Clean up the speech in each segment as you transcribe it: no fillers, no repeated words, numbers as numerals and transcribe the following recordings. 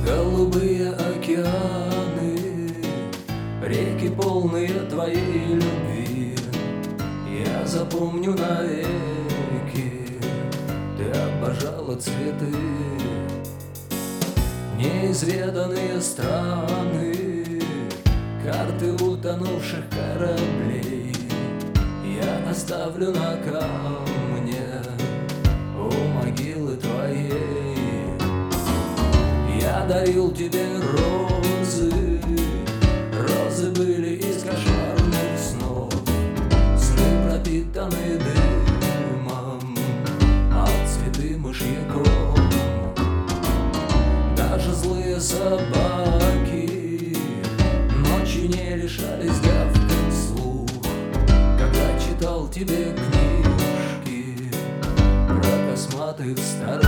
Голубые океаны, реки, полные твоей любви, я запомню навеки. Ты обожала цветы, неизведанные страны, карты утонувших кораблей я оставлю на камне у могилы твоей. Я дарил тебе розы, розы были из кошмарных снов, сны пропитаны дымом, а цветы мышьяком. Даже злые собаки ночью не решались гавкать вслух, когда читал тебе книжки про косматых старух.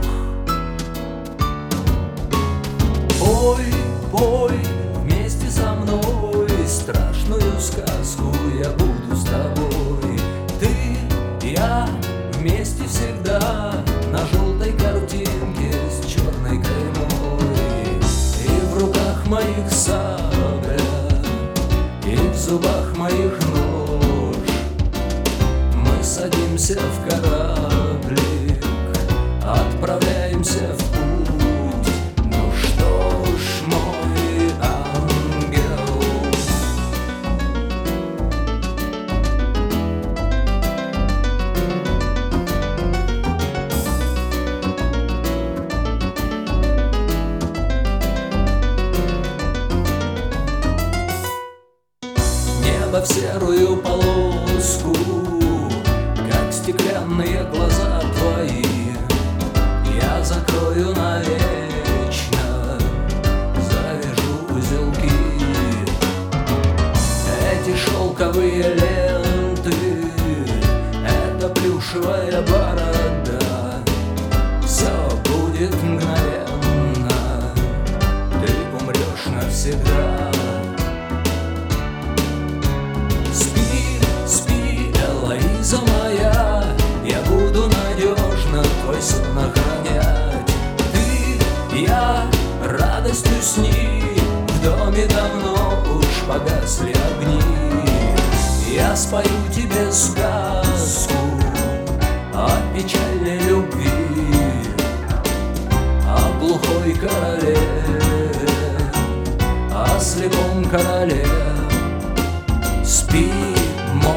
Пой, пой вместе со мной страшную сказку, я буду с тобой. Ты, я, вместе всегда на желтой картинке с черной каймой. И в руках моих сабля, и в зубах моих нож. Мы садимся в кораблик, отправляемся в путь. В серую полоску, как стеклянные глаза твои, я закрою навечно, завяжу узелки. Эти шелковые ленты, эта плюшевая борода, все будет мгновенно, ты умрешь навсегда. Элоиза моя, я буду надежно твой сон охранять. Ты, я, радостью сни, в доме давно уж погасли огни. Я спою тебе сказку о печальной любви, о глухой короле, о слепом короле. Спи, мой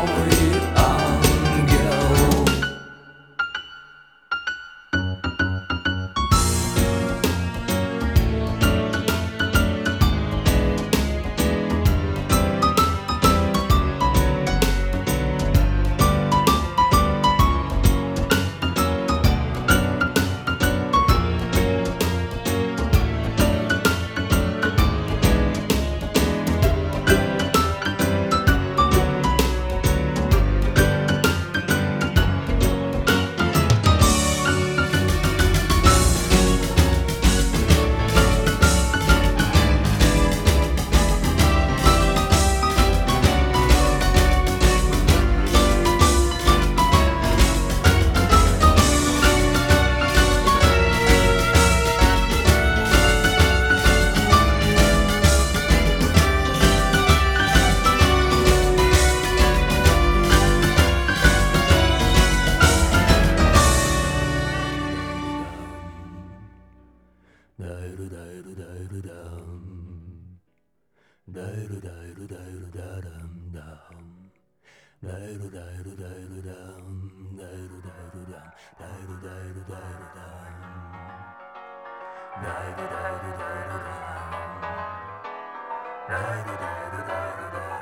da da da da da